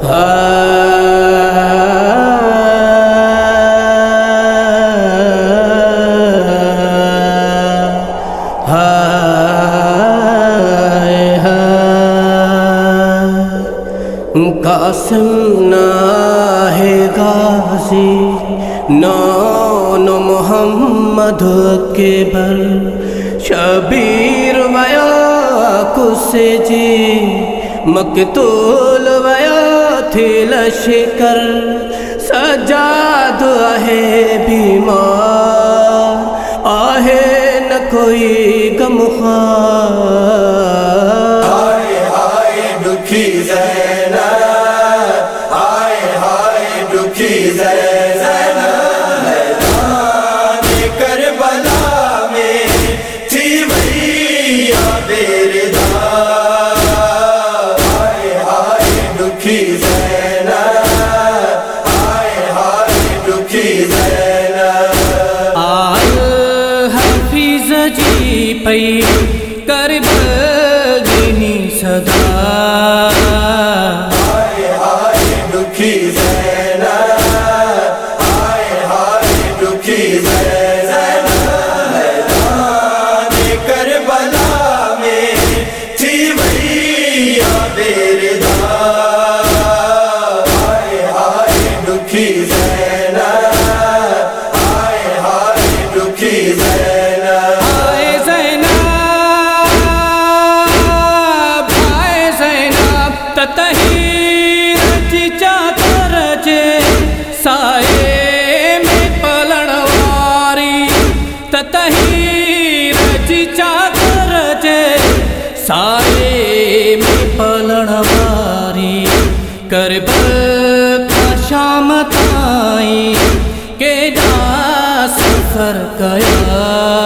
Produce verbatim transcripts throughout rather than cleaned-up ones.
قاسم نہ ہے غازی نان محمد کے بر شبیر ویا کس جی مقتول ویا تھی لشکر سجاد ہے بیمار آہے نہ کوئی غمخوار ہائے ہائے دکھی زینب ہائے ہائے دکھی زینب میدان کربلا میں تھی وہی آبیردار ہائے ہائے دکھی زینب ہائے ہائے دکھی زینب آل حفیظ جی پئی کربل دینی صدا ہائے ہائے دکھی زینب ہائے ہائے دکھی زینب میدان کربلا میں تھی وہی آبیردار ہائے ہائے دکھی زینب ہائے ہائے دکھی زینب ہائے زینب ہائے زینب تطہیر چچا کرجے سائے میں پلن واری تطہیر چچا کرجے سائے میں پلن واری کربل کا شام تائیں کہ جا سفر کیا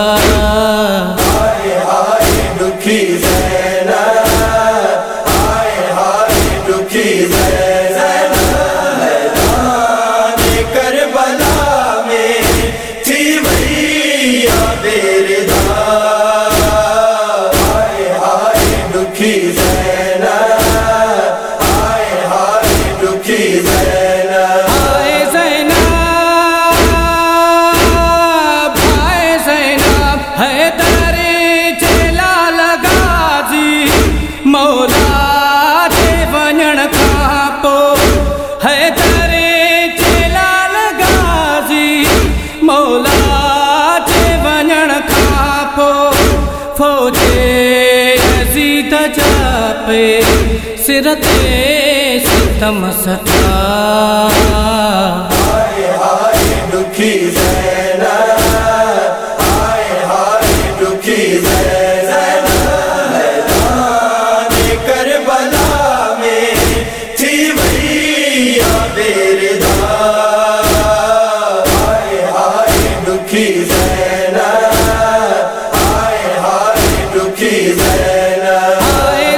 ہائے ہائے دکھی زینب ہائے ہائے دکھی زینب میدان کربلا میں تھی وہی آبیردار ہائے ہائے دکھی زینب ہائے ہائے دکھی زینب ہائے زینب ہائے زینب حیدر جلال غازی مولا دے ونجن کھاں پو حیدر جلال غازی مولا دے ونجن کھاں پو فوج یزید جاپے سرتے ستم سٹا ہائے ہائے دکھی زینب ہائے ہائے دکھی زینب میدان کربلا میں تھی وہی آبیردار ہائے ہائے دکھی زینب ہائے ہائے دکھی زینب ہائے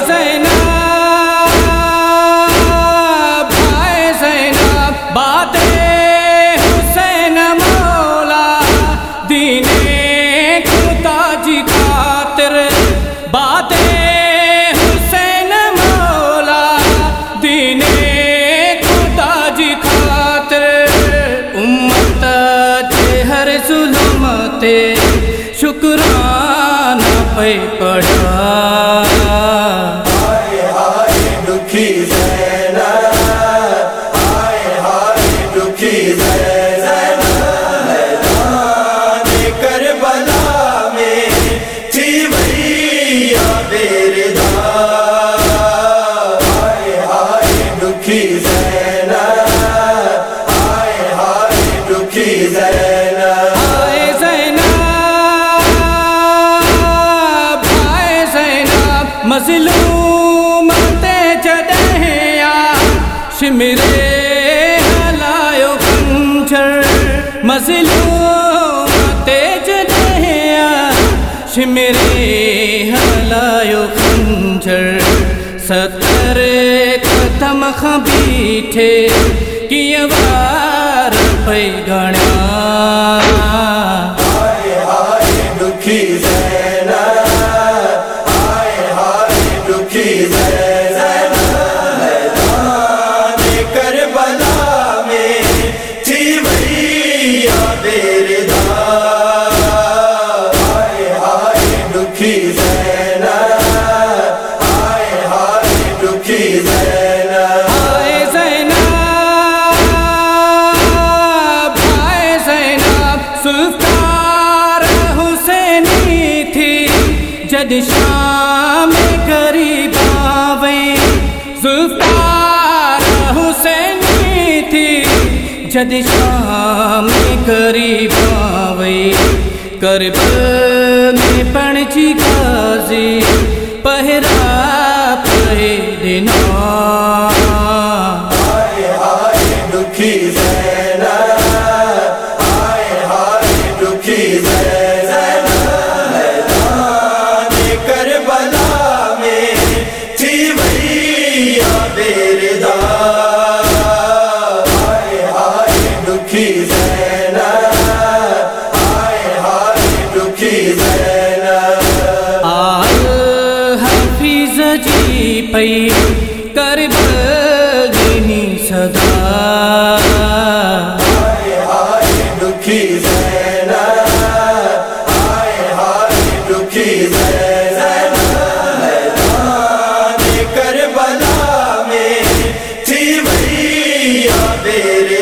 زینب ہائے زینب بات حسین مولا دین خدا جی خاطر بات حسین مولا دین خدا جی خاطر امت کے ہر ظلم تے شکرانہ پہ پڑھا ہائے ہائے دکھی زینب ہائے ہائے دکھی زینب میدان کربلا میں تھی وہی آبیردار ہائے ہائے دکھی زینب ہائے ہائے دکھی زینب ہائے زینب ہائے زینب مظلوم تے جدہیا شمرے ہلایو خنجر مظلوم تے جدہیا شمرے ہلایو خنجر ستر ختم خبیٹھے کیا وار پہ گھنا ہائے ہائے دکھی زینب ہائے ہائے دکھی زینب میدان جد شام قریب آویں زلفکار حسینی تھی جد شام قریب آویں کربل میں پنچی غازی پہرا پہرنا ہائے ہائے دکھی زینب ہائے ہائے دکھی زینب میدان کربلا میں تھی وہی آبردا ہائے ہائے دکھی زینب ہائے ہائے دکھی زینب آل حفیظ جی پئی کربل دینی صدا ہائے ہائے دکھی زینب ہائے ہائے دکھی زینب میدان کربلا میں تھی وہی آبردا